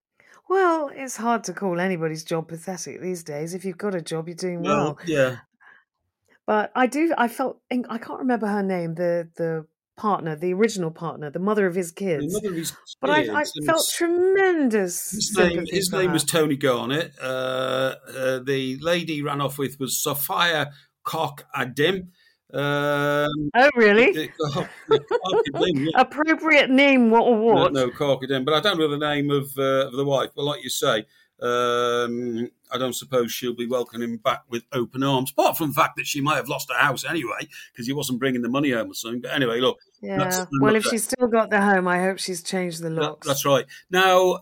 Well, it's hard to call anybody's job pathetic these days. If you've got a job, you're doing well. Well, yeah. But I do, I felt, I can't remember her name, the the partner, the original partner, the mother of his The kids. mother of his But I, I kids, and felt it's- tremendous His name, sympathy his for name her. was Tony Garnett. Uh, uh, the lady he ran off with was Sophia Koch Adim. Um, Oh, really? the- the- the Koch Adim, yeah. Appropriate name, what or No, what? no, Koch Adim, but I don't know the name of, uh, of the wife. But like you say, um, I don't suppose she'll be welcoming him back with open arms, apart from the fact that she might have lost her house anyway because he wasn't bringing the money home or something. But anyway, look. Yeah. that's- Well, if she's still got the home, I hope she's changed the That- locks. that's right. Now,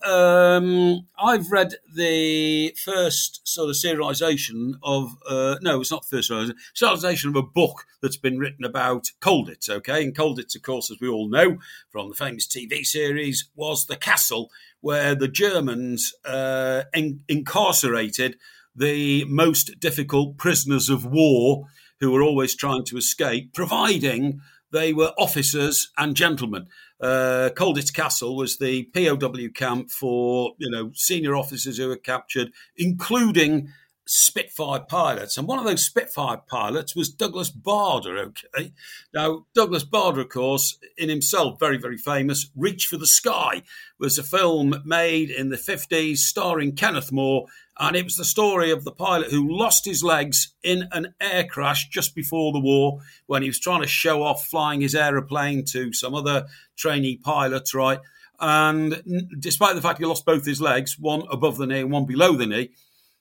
um, I've read the first sort of serialisation of, uh, no, it's not the first serialisation, serialisation of a book that's been written about Colditz, okay? And Colditz, of course, as we all know from the famous T V series, was the castle where the Germans uh, in- incarcerated the most difficult prisoners of war who were always trying to escape, providing they were officers and gentlemen. Uh, Colditz Castle was the P O W camp for, you know, senior officers who were captured, including Spitfire pilots. And one of those Spitfire pilots was Douglas Bader, okay? Now, Douglas Bader, of course, in himself, very, very famous. Reach for the Sky was a film made in the fifties starring Kenneth More, and it was the story of the pilot who lost his legs in an air crash just before the war when he was trying to show off flying his aeroplane to some other trainee pilots, right? And despite the fact he lost both his legs, one above the knee and one below the knee,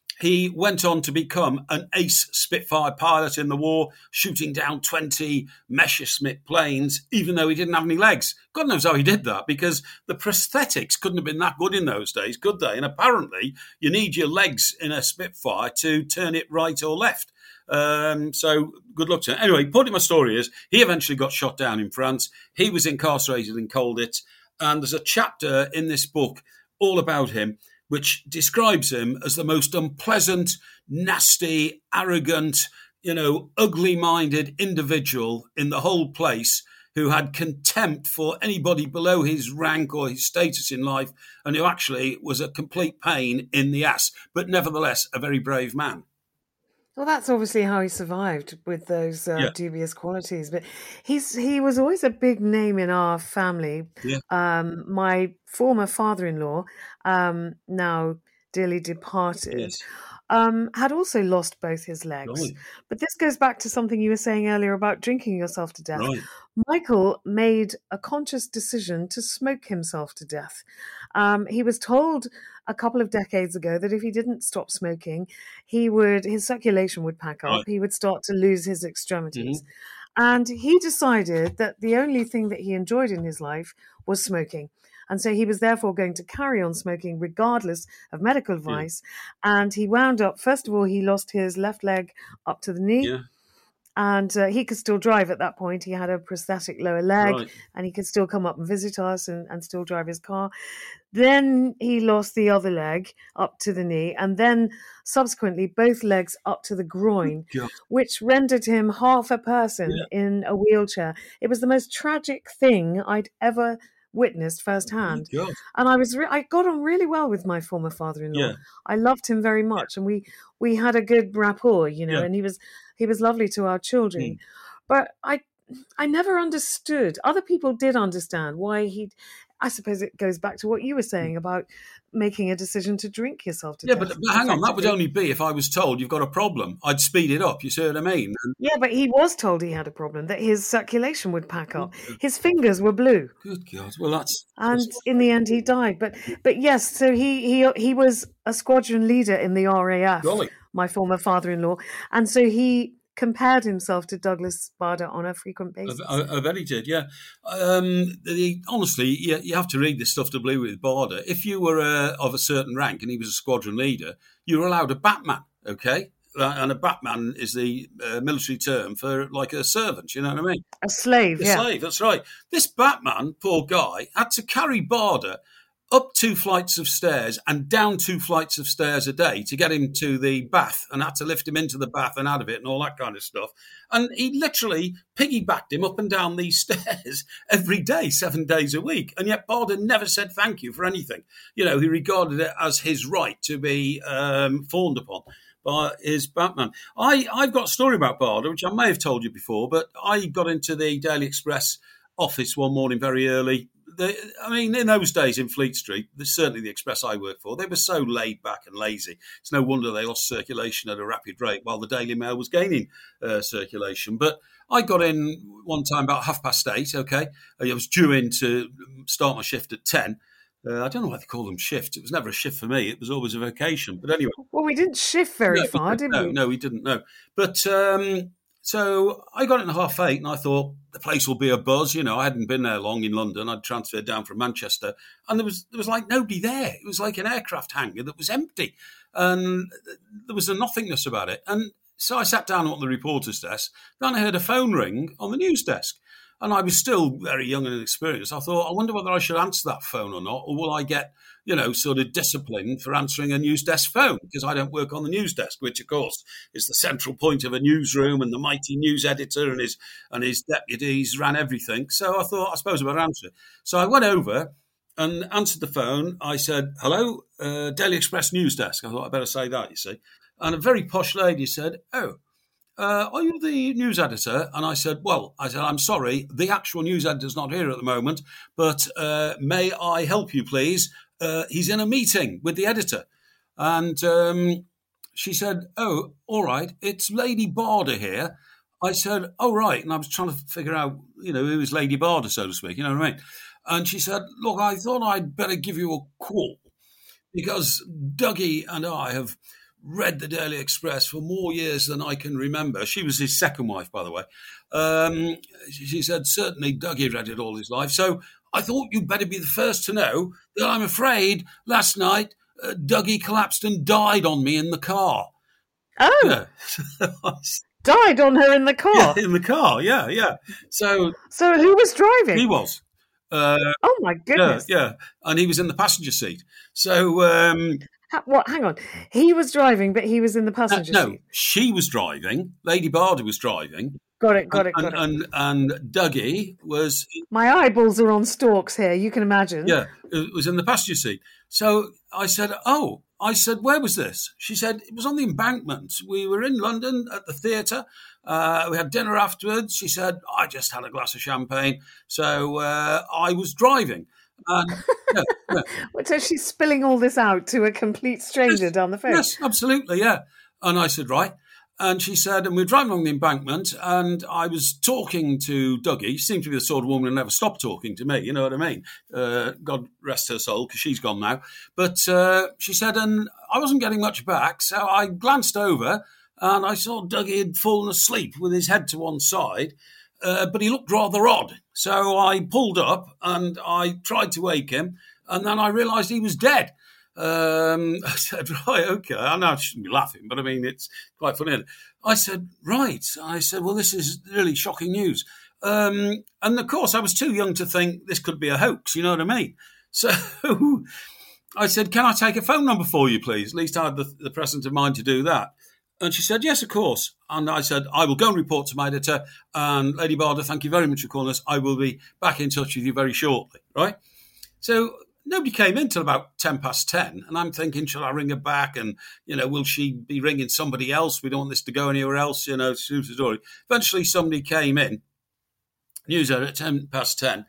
he went on to become an ace Spitfire pilot in the war, shooting down twenty Messerschmitt planes, even though he didn't have any legs. God knows how he did that, because the prosthetics couldn't have been that good in those days, could they? And apparently, you need your legs in a Spitfire to turn it right or left. Um, so good luck to him. Anyway, point of my story is, he eventually got shot down in France. He was incarcerated in Colditz. And there's a chapter in this book all about him, which describes him as the most unpleasant, nasty, arrogant, you know, ugly-minded individual in the whole place, who had contempt for anybody below his rank or his status in life, and who actually was a complete pain in the ass, but nevertheless a very brave man. Well, that's obviously how he survived with those uh, Yeah. dubious qualities. But he's he was always a big name in our family. Yeah. Um, my former father-in-law, um, now dearly departed, Yes. um, had also lost both his legs. Right. But this goes back to something you were saying earlier about drinking yourself to death. Right. Michael made a conscious decision to smoke himself to death. Um, he was told a couple of decades ago that if he didn't stop smoking, he would his circulation would pack up. Right. He would start to lose his extremities. Mm-hmm. And he decided that the only thing that he enjoyed in his life was smoking. And so he was therefore going to carry on smoking regardless of medical advice. Yeah. And he wound up, first of all, he lost his left leg up to the knee. Yeah. And uh, he could still drive at that point. He had a prosthetic lower leg, Right. and he could still come up and visit us and, and still drive his car. Then he lost the other leg up to the knee, and then subsequently both legs up to the groin, God. which rendered him half a person Yeah. in a wheelchair. It was the most tragic thing I'd ever witnessed firsthand. God. And I was re- I got on really well with my former father-in-law. Yeah. I loved him very much, and we we had a good rapport, you know, Yeah. and he was he was lovely to our children. Mm. But I I never understood. Other people did understand why he. I suppose it goes back to what you were saying about making a decision to drink yourself to Yeah, death. but, but hang on, that would only be if I was told you've got a problem. I'd speed it up, you see what I mean? And, yeah, but he was told he had a problem, that his circulation would pack up. Yeah. His fingers were blue. Good God. Well, that's... And that's in the end, he died. But but yes, so he he he was a squadron leader in the R A F, golly. my former father-in-law. And so he compared himself to Douglas Bader on a frequent basis. I, I, I bet he did, yeah. Um, the, honestly, you, you have to read this stuff to believe with Bader. If you were uh, of a certain rank and he was a squadron leader, you were allowed a Batman, okay? Uh, and a Batman is the uh, military term for like a servant, you know what I mean? A slave, a yeah. slave, that's right. This Batman, poor guy, had to carry Bader up two flights of stairs and down two flights of stairs a day to get him to the bath, and had to lift him into the bath and out of it and all that kind of stuff. And he literally piggybacked him up and down these stairs every day, seven days a week. And yet Bader never said thank you for anything. You know, he regarded it as his right to be um, fawned upon by his Batman. I, I've got a story about Bader, which I may have told you before, but I got into the Daily Express office one morning very early. The, I mean, in those days in Fleet Street, certainly the Express I worked for, they were so laid back and lazy. It's no wonder they lost circulation at a rapid rate while the Daily Mail was gaining uh, circulation. But I got in one time about half past eight, okay? I was due in to start my shift at ten. Uh, I don't know why they call them shifts. It was never a shift for me. It was always a vacation. But anyway. Well, we didn't shift very no, far, we did no, we? No, we didn't, no. But... Um, So I got in at half eight and I thought the place will be a buzz. You know, I hadn't been there long in London. I'd transferred down from Manchester and there was there was like nobody there. It was like an aircraft hangar that was empty and there was a nothingness about it. And so I sat down at the reporter's desk. Then I heard a phone ring on the news desk. And I was still very young and inexperienced. I thought, I wonder whether I should answer that phone or not, or will I get, you know, sort of disciplined for answering a news desk phone, because I don't work on the news desk, which, of course, is the central point of a newsroom, and the mighty news editor and his and his deputies ran everything. So I thought, I suppose I would answer it. So I went over and answered the phone. I said, hello, uh, Daily Express news desk. I thought I'd better say that, you see. And a very posh lady said, oh, Uh, are you the news editor? And I said, well, I said, I'm sorry, the actual news editor's not here at the moment, but uh, may I help you, please? Uh, he's in a meeting with the editor. And um, she said, oh, all right, it's Lady Bader here. I said, oh, right. And I was trying to figure out, you know, who is Lady Bader, so to speak, you know what I mean? And she said, look, I thought I'd better give you a call because Dougie and I have read the Daily Express for more years than I can remember. She was his second wife, by the way. Um, she said, certainly Dougie read it all his life. So I thought you'd better be the first to know that I'm afraid last night uh, Dougie collapsed and died on me in the car. Oh, yeah. died on her in the car? Yeah, in the car, yeah, yeah. So, so who was driving? He was. Uh, oh, my goodness. Yeah, yeah, and he was in the passenger seat. So... Um, What? Hang on. He was driving, but he was in the passenger uh, no, seat. No, she was driving. Lady Bader was driving. Got it, got and, it, got and, it. And, and Dougie was... My eyeballs are on stalks here, you can imagine. Yeah, it was in the passenger seat. So I said, oh, I said, where was this? She said, it was on the Embankment. We were in London at the theatre. Uh, we had dinner afterwards. She said, I just had a glass of champagne. So uh, I was driving. And yeah, yeah. So she's spilling all this out to a complete stranger Yes, down the phone. yes, absolutely, yeah. And I said, right. And she said, and we were driving along the embankment, and I was talking to Dougie. She seemed to be the sort of woman who never stopped talking to me, you know what I mean? Uh, God rest her soul, because she's gone now. But uh, she said, and I wasn't getting much back, so I glanced over, and I saw Dougie had fallen asleep with his head to one side, uh, but he looked rather odd. So I pulled up, and I tried to wake him, and then I realised he was dead. Um, I said, right, okay. I know I shouldn't be laughing, but I mean, it's quite funny. I said, right. I said, well, this is really shocking news. Um, and of course, I was too young to think this could be a hoax, you know what I mean? So I said, can I take a phone number for you, please? At least I had the, the presence of mind to do that. And she said, yes, of course. And I said, I will go and report to my editor. And Lady Barder, thank you very much for calling us. I will be back in touch with you very shortly, right? So nobody came in till about ten past ten, and I'm thinking, shall I ring her back? And, you know, will she be ringing somebody else? We don't want this to go anywhere else, you know, it's a story. Eventually somebody came in, news at ten past ten,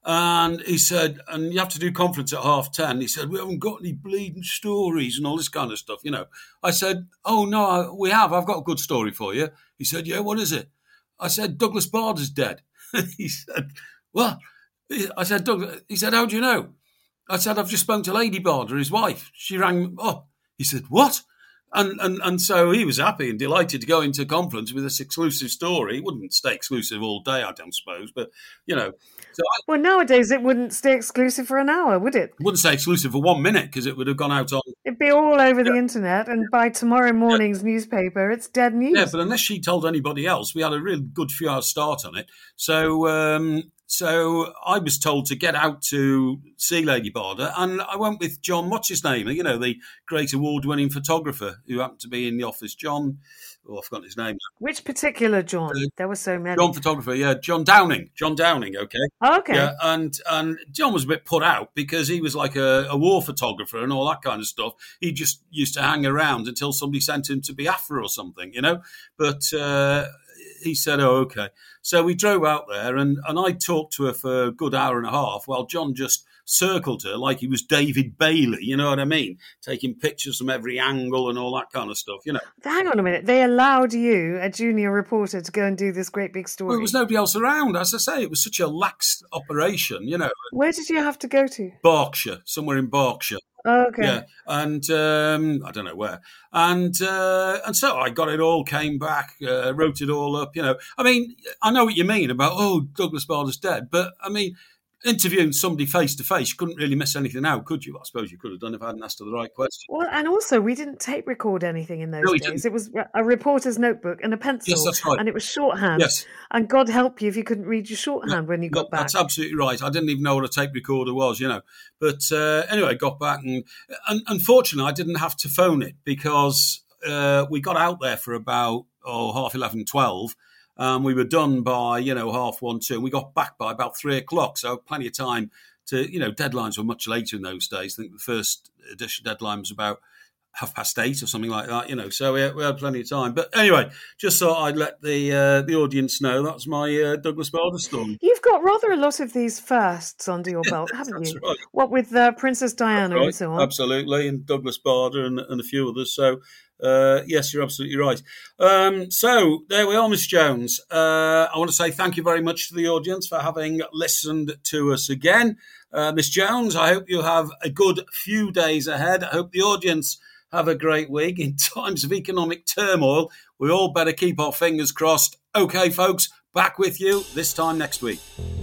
and he said, and you have to do conference at half ten. He said, we haven't got any bleeding stories and all this kind of stuff, you know. I said, oh, no, we have. I've got a good story for you. He said, yeah, what is it? I said, Douglas Bader's dead. He said, what? I said, Douglas. He said, how do you know? I said, I've just spoken to Lady Barder, his wife. She rang up. He said, what? And, and and so he was happy and delighted to go into conference with this exclusive story. It wouldn't stay exclusive all day, I don't suppose, but, you know. So I, well, nowadays it wouldn't stay exclusive for an hour, would it? wouldn't say exclusive for one minute because it would have gone out on... It'd be all over yeah. the internet, and by tomorrow morning's yeah. newspaper, it's dead news. Yeah, but unless she told anybody else, we had a really good few hours start on it. So... Um, So I was told to get out to see Lady Barder, and I went with John, what's his name? You know, the great award-winning photographer who happened to be in the office. John, oh, I've forgotten his name. Which particular John? Uh, there were so many. John photographer, yeah, John Downing. John Downing, okay. Oh, okay. Yeah, and, and John was a bit put out because he was like a, a war photographer and all that kind of stuff. He just used to hang around until somebody sent him to Biafra or something, you know. But... Uh, he said, oh, okay. So we drove out there, and, and I talked to her for a good hour and a half while John just circled her like he was David Bailey, you know what I mean? Taking pictures from every angle and all that kind of stuff, you know. Hang on a minute. They allowed you, a junior reporter, to go and do this great big story? Well, there was nobody else around. As I say, it was such a lax operation, you know. Where did you have to go to? Berkshire, somewhere in Berkshire. Oh, okay. Yeah, and um, I don't know where. And uh, and so I got it all, came back, uh, wrote it all up, you know. I mean, I know what you mean about, oh, Douglas Bader's dead. But, I mean, interviewing somebody face-to-face, you couldn't really miss anything out, could you? I suppose you could have done if I hadn't asked her the right question. Well, and also, we didn't tape record anything in those no, days. It was a reporter's notebook and a pencil. Yes, that's right. And it was shorthand. Yes. And God help you if you couldn't read your shorthand no, when you no, got back. That's absolutely right. I didn't even know what a tape recorder was, you know. But uh, anyway, I got back, and, and unfortunately, I didn't have to phone it because uh, we got out there for about, oh, half eleven, twelve. Um, we were done by, you know, half one, two. And we got back by about three o'clock. So plenty of time to, you know, deadlines were much later in those days. I think the first edition deadline was about half past eight or something like that, you know. So we had, we had plenty of time. But anyway, just thought I'd let the uh, the audience know that's my uh, Douglas Bader story. You've got rather a lot of these firsts under your belt, haven't that's you? Right. What with uh, Princess Diana right. and so on. Absolutely, and Douglas Bader and, and a few others. So, uh, yes, you're absolutely right. Um, so there we are, Miss Jones. Uh, I want to say thank you very much to the audience for having listened to us again. Uh, Miss Jones, I hope you have a good few days ahead. I hope the audience have a great week. In times of economic turmoil, we all better keep our fingers crossed. Okay, folks, back with you this time next week.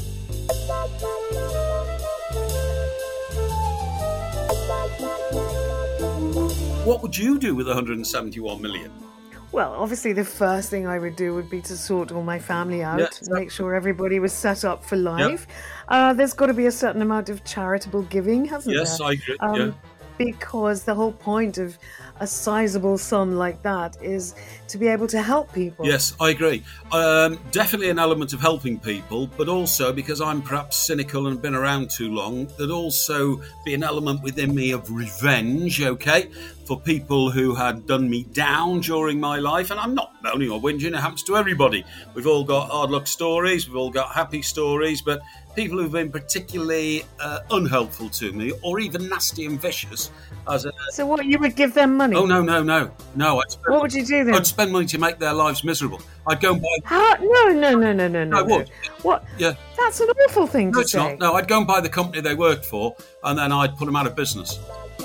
What would you do with one hundred seventy-one million? Well, obviously the first thing I would do would be to sort all my family out, yeah, exactly. Make sure everybody was set up for life. Yeah. Uh, there's got to be a certain amount of charitable giving, hasn't yes, there? Yes, I agree, um, yeah. Because the whole point of a sizable sum like that is to be able to help people. Yes, I agree. Um, definitely an element of helping people, but also because I'm perhaps cynical and been around too long, there'd also be an element within me of revenge, okay, for people who had done me down during my life. And I'm not moaning or whinging, it happens to everybody. We've all got hard luck stories, we've all got happy stories, but people who've been particularly uh, unhelpful to me or even nasty and vicious. As a, so what, you would give them money? Oh, no, no, no. no I'd spend, what would you do then? I'd spend money to make their lives miserable. I'd go and buy... How? No, no, no, no, no, no. I would. What? Yeah. That's an awful thing no, to it's say. Not. No, I'd go and buy the company they worked for, and then I'd put them out of business.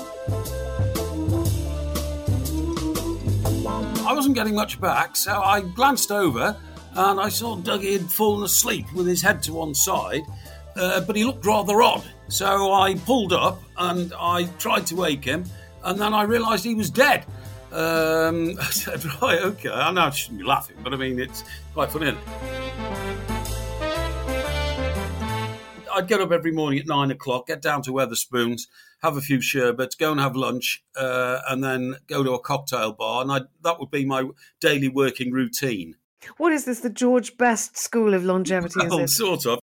I wasn't getting much back, so I glanced over and I saw Dougie had fallen asleep with his head to one side, uh, but he looked rather odd. So I pulled up and I tried to wake him, and then I realised he was dead. Um, I said, right, okay, I know I shouldn't be laughing, but I mean, it's quite funny. I'd get up every morning at nine o'clock, get down to Wetherspoons, have a few sherbets, go and have lunch, uh, and then go to a cocktail bar. And I'd, that would be my daily working routine. What is this, the George Best School of Longevity, is well, it? Sort of.